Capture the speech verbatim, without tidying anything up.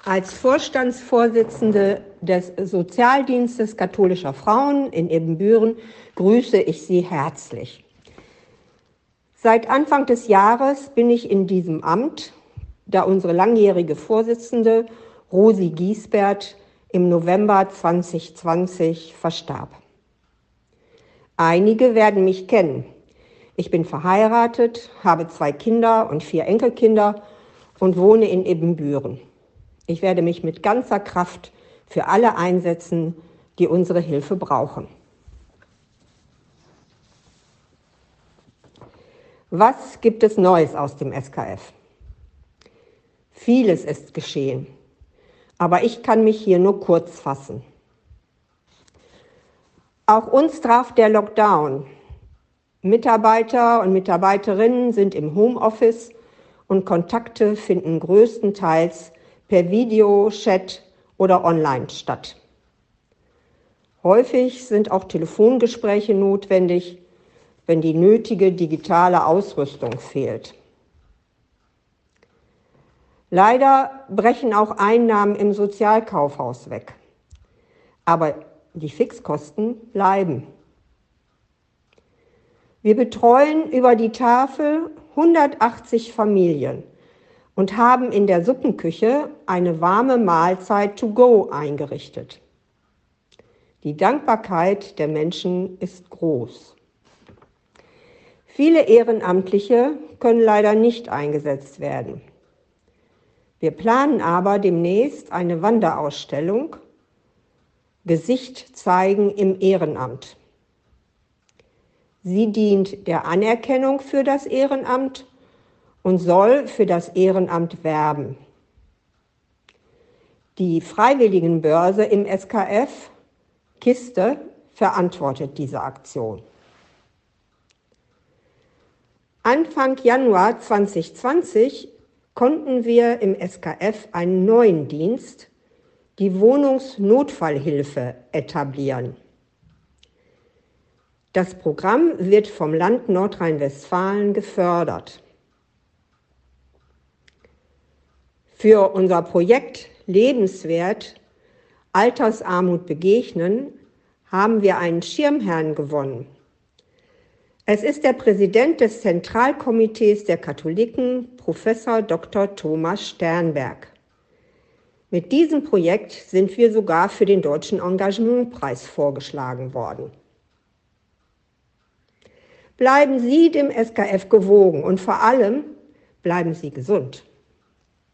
Als Vorstandsvorsitzende des Sozialdienstes katholischer Frauen in Ibbenbüren grüße ich Sie herzlich. Seit Anfang des Jahres bin ich in diesem Amt, da unsere langjährige Vorsitzende Rosi Giesbert im November zweitausendzwanzig verstarb. Einige werden mich kennen. Ich bin verheiratet, habe zwei Kinder und vier Enkelkinder und wohne in Ibbenbüren. Ich werde mich mit ganzer Kraft für alle einsetzen, die unsere Hilfe brauchen. Was gibt es Neues aus dem S K F? Vieles ist geschehen, aber ich kann mich hier nur kurz fassen. Auch uns traf der Lockdown. Mitarbeiter und Mitarbeiterinnen sind im Homeoffice und Kontakte finden größtenteils per Video, Chat oder online statt. Häufig sind auch Telefongespräche notwendig, wenn die nötige digitale Ausrüstung fehlt. Leider brechen auch Einnahmen im Sozialkaufhaus weg, aber die Fixkosten bleiben. Wir betreuen über die Tafel hundertachtzig Familien und haben in der Suppenküche eine warme Mahlzeit to go eingerichtet. Die Dankbarkeit der Menschen ist groß. Viele Ehrenamtliche können leider nicht eingesetzt werden. Wir planen aber demnächst eine Wanderausstellung Gesicht zeigen im Ehrenamt. Sie dient der Anerkennung für das Ehrenamt und soll für das Ehrenamt werben. Die Freiwilligenbörse im S K F, Kiste, verantwortet diese Aktion. Anfang Januar zweitausendzwanzig konnten wir im S K F einen neuen Dienst, die Wohnungsnotfallhilfe, etablieren. Das Programm wird vom Land Nordrhein-Westfalen gefördert. Für unser Projekt Lebenswert Altersarmut begegnen haben wir einen Schirmherrn gewonnen. Es ist der Präsident des Zentralkomitees der Katholiken, Professor Doktor Thomas Sternberg. Mit diesem Projekt sind wir sogar für den Deutschen Engagementpreis vorgeschlagen worden. Bleiben Sie dem S K F gewogen und vor allem bleiben Sie gesund.